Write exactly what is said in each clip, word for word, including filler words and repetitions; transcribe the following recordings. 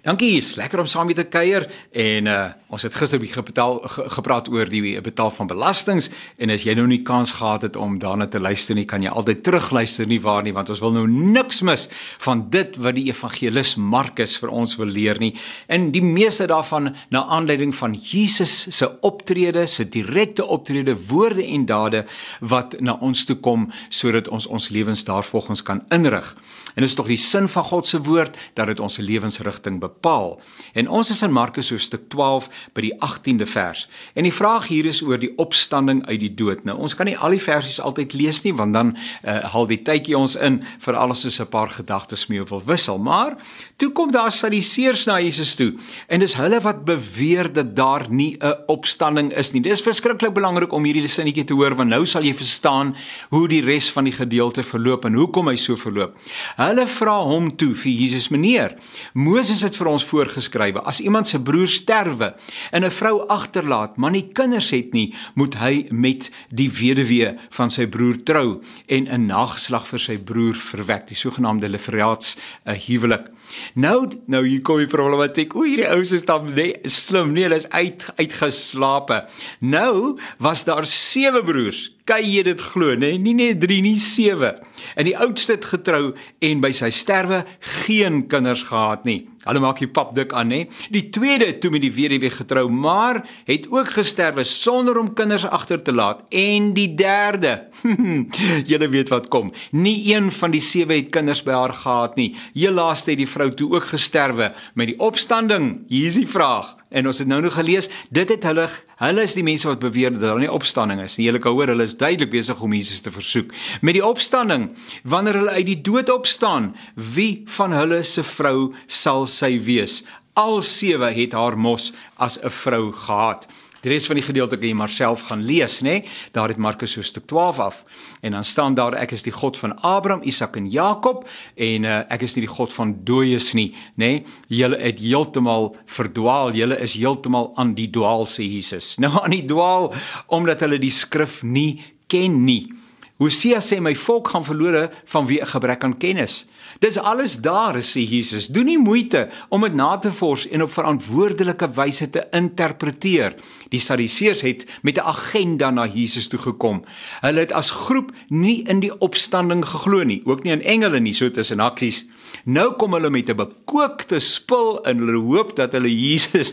Dankie, is lekker om saam met te kuier en uh, ons het gister bietjie betaal ge, gepraat oor die betaal van belastings en as jy nou nie kans gehad het om daarna te luister nie, kan jy altyd terugluister nie waar nie, want ons wil nou niks mis van dit wat die evangelis Markus vir ons wil leer nie. En die meeste daarvan na aanleiding van Jesus se optrede, se direkte optrede, woorde en dade wat na ons toe kom sodat ons ons lewens daarvolgens kan inrig. En dit is tog die sin van God se woord dat dit ons lewensrigting bepaal. En ons is in Markus hoofstuk twaalf by die agtiende vers. En die vraag hier is oor die opstanding uit die dood. Nou, ons kan nie al die versies altyd lees nie, want dan uh, haal die tydjie ons in vir alles soos 'n paar gedagtes mee wil wissel. Maar toe kom daar Sadduseërs na Jesus toe. En dis hulle wat beweer dat daar nie 'n opstanding is nie. Dis verskriklik belangrik om hierdie sinnetjie te hoor, want nou sal jy verstaan hoe die res van die gedeelte verloop en hoekom hy so verloop. Hulle vra hom toe vir Jesus: meneer, Moses het vir ons voorgeskrywe, as iemand se broer sterwe en 'n vrou agterlaat, maar nie kinders het nie, moet hy met die weduwee van sy broer trou en 'n nageslag vir sy broer verwek, die sogenaamde leveraats uh, huwelik. Nou, nou hier kom die problematiek. O, hierdie ouens is dan nee, slim, nee, hulle is uit, uitgeslape. Nou was daar sewe broers. Kan jy dit glo, nee? Nie net drie, nie sewe. En die oudste het getrou en by sy sterwe geen kinders gehad nie. Hulle maak die pap dik aan, nee? Die tweede het toe met die weduwee getrou, maar het ook gesterwe sonder om kinders agter te laat. En die derde, julle weet wat kom. Nie een van die sewe het kinders by haar gehad nie. Heel laaste het die vrou toe ook gesterwe met die opstanding. Hier is die vraag. En ons het nou nog gelees, dit het hulle, hulle is die mense wat beweer dat daar nie opstanding is nie. Julle kan hoor, hulle is duidelik besig om Jesus te versoek. Met die opstanding, wanneer hulle uit die dood opstaan, wie van hulle se vrou sal sy wees? Al sewe het haar mos as 'n vrou gehad. Die res van die gedeelte kan jy maar self gaan lees, né? Daar het Markus hoofstuk twaalf af. En dan staan daar, ek is die God van Abraham, Isak en Jakob, en uh, ek is nie die God van dooies nie, né? Julle het heeltemal verdwaal, julle is heeltemal aan die dwaal, sê Jesus. Nou aan die dwaal, omdat hulle die skrif nie ken nie. Hosea sê, my volk gaan verlore vanweë 'n gebrek aan kennis. Dis alles daar, sê Jesus. Doen nie moeite om dit na te vors en op verantwoordelike wyse te interpreteer. Die Sadduseërs het met 'n agenda na Jesus toe gekom. Hulle het as groep nie in die opstanding geglo nie, ook nie in engele nie, so tussen haksies. Nou kom hulle met 'n bekookte spul en hulle hoop dat hulle Jesus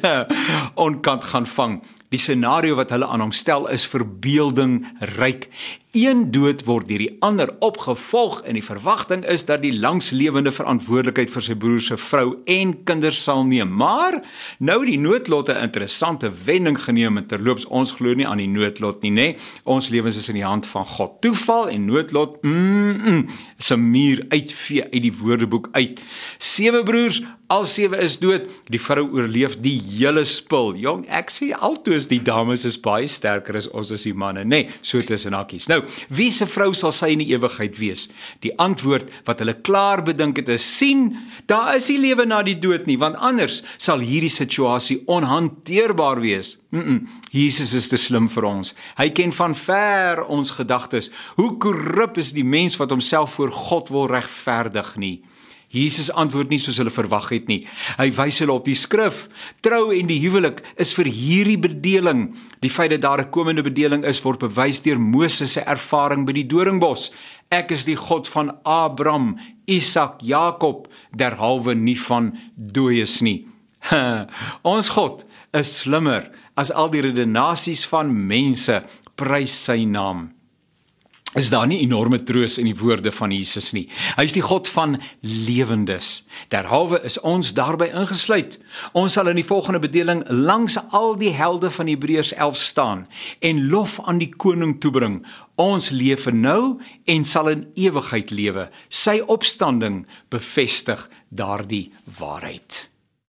onkant gaan vang. Die scenario wat hulle aan hom stel is verbeelding ryk. Een dood word deur die ander opgevolg en die verwagting is dat die langslewende verantwoordelikheid vir sy broer se vrou en kinders sal neem. Maar nou die noodlot 'n interessante wending geneem en terloops ons glo nie aan die noodlot nie, nê? Ons lewens is in die hand van God. Toeval en noodlot, mm, mm, is 'n muur uitvee uit die woordeboek uit. Sewe broers, al sewe is dood. Die vrou oorleef die hele spul. Jong, ek sê altoos die dames is baie sterker as ons as die manne, nê? So tussen hakkies. Nou, wie se vrou sal sy in die ewigheid wees? Die antwoord wat hulle klaar bedink het is: sien, daar is nie lewe na die dood nie, want anders sal hierdie situasie onhanteerbaar wees. Mm -mm, Jesus is te slim vir ons. Hy ken van ver ons gedagtes. Hoe korrup is die mens wat homself voor God wil regverdig nie? Jesus antwoord nie soos hulle verwag het nie. Hy wys hulle op die skrif. Trou en die huwelik is vir hierdie bedeling. Die feit dat daar 'n komende bedeling is, word bewys deur Moses se ervaring by die doringbos. Ek is die God van Abraham, Isak, Jakob, derhalwe nie van dooies nie. Ons God is slimmer as al die redenasies van mense, prys sy naam. Is daar nie enorme troos in die woorde van Jesus nie. Hy is die God van lewendes. Derhalwe is ons daarby ingesluit. Ons sal in die volgende bedeling langs al die helde van Hebreërs elf staan en lof aan die koning toebring. Ons leef nou en sal in ewigheid lewe. Sy opstanding bevestig daardie waarheid.